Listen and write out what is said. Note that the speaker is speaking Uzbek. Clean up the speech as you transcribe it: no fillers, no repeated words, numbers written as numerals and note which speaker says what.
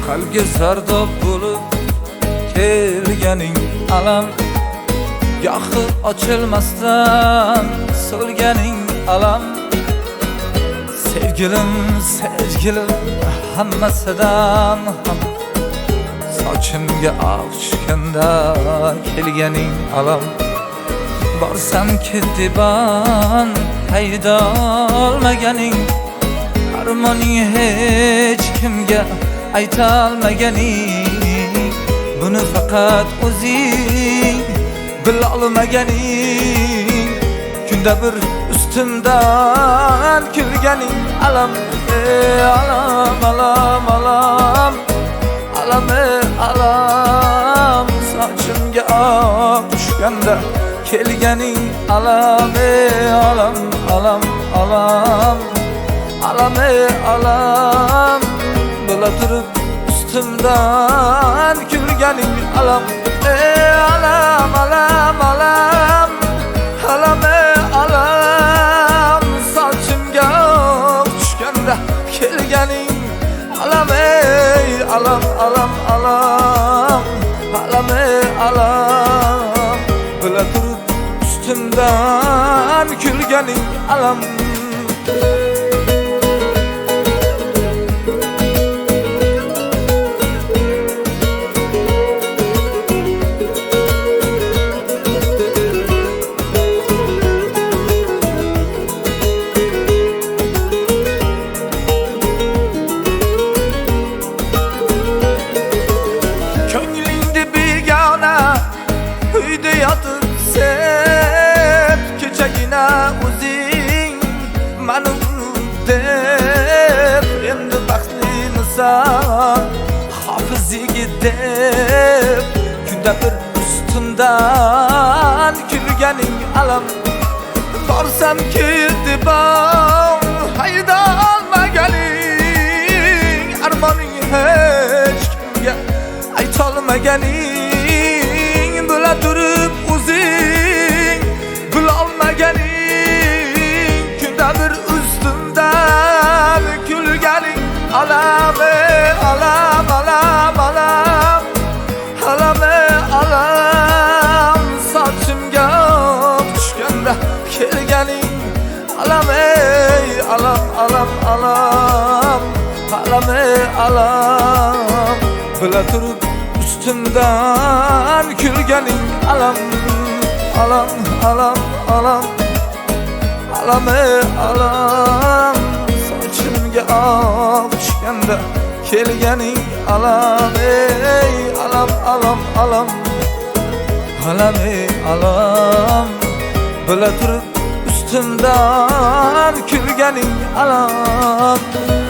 Speaker 1: qalbga zardob bo'lib kelganing alam, gohi ochilmasdan so'lganing alam. Sevgilim, sevgilim, hammasidan ham sochimga oq tushganda kelganing alam. Borsam ketiban hayda olmaganing, armoning hech kimga ayta olmaganing, buni faqat o'zing bilolmaganing. Kunda bir ustimdan kulganing alam, alam, alam, alam, alam, alam. Sochimga oq tushganda kelganing alam, alam, alam, alam, alam, alam. Bo'la turib ustimdan kulganing alam, alam, alam, alam, alam, alam. Sochimga oq tushganda kelganing alam, alam, alam, alam, alam, alam. Bo'la turib ustimdan kulganing alam. Uyda yotib sen kechagina o'zing mani deb, endi baxtlimisan hofizigi deb, kunda bir ustimdan kulganing alam. Borsam ketibam hayda olmaganing, armoning hech kimga aytolmaganing, bo'la turib o'zing bilolmaganing. Kunda bir ustimdan kulganing alam, alam, alam, alam, alam, alam. Sochimga oq tushganda kelganing alam, alam, alam, alam, alam, alam. Bo'la turib ustimdan kulganing alam, alam, alam, alam, alam, alam. Sochimga oq tushganda kelganing alam, alam, alam, alam, alam, alam. Bo'la turib ustimdan kulganing alam.